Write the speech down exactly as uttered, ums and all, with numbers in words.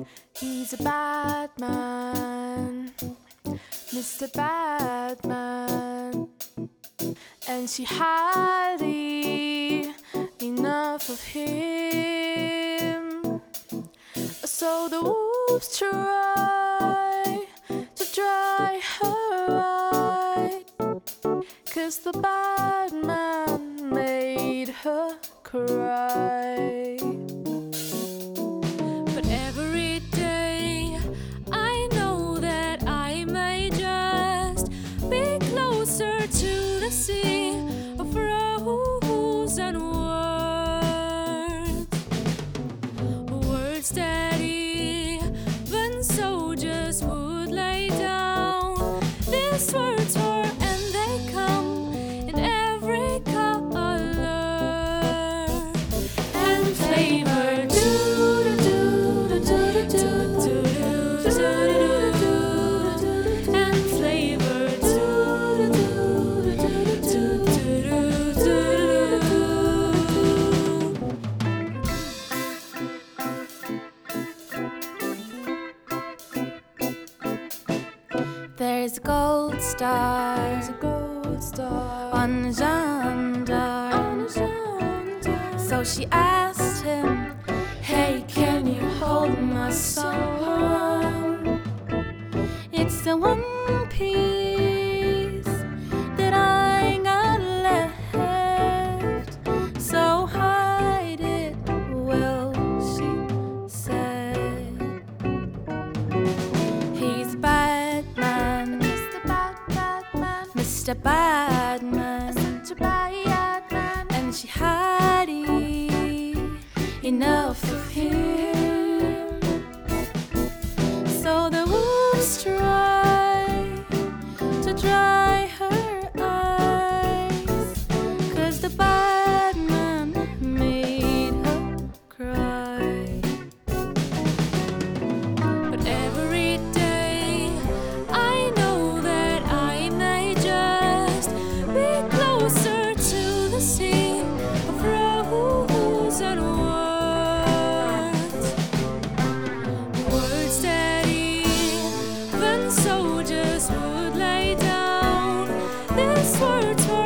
He's a bad man, Mister Badman, and she had enough of him. So the wolves try to dry her eye, 'cause the bad man made her cry. But every day I know that I may just be closer to the sea of frozen words, words that even soldiers would lay down. These words were, and they come in every color and flavor. And flavor. There's a gold star, There's a gold star on the gendarme. So she asked him, "Hey, can you hold my soul? It's the one piece that I got left, so hide it well," she said. He's bad man, Mister Bad, Bad Man, Mister Badman, such a bad man, and she had enough of him. So the wolves try to dry her eyes, 'cause the bad man made her cry. But every day I know that I may just be closer to the sea of frozen words, words that even soldiers would lay down. These words were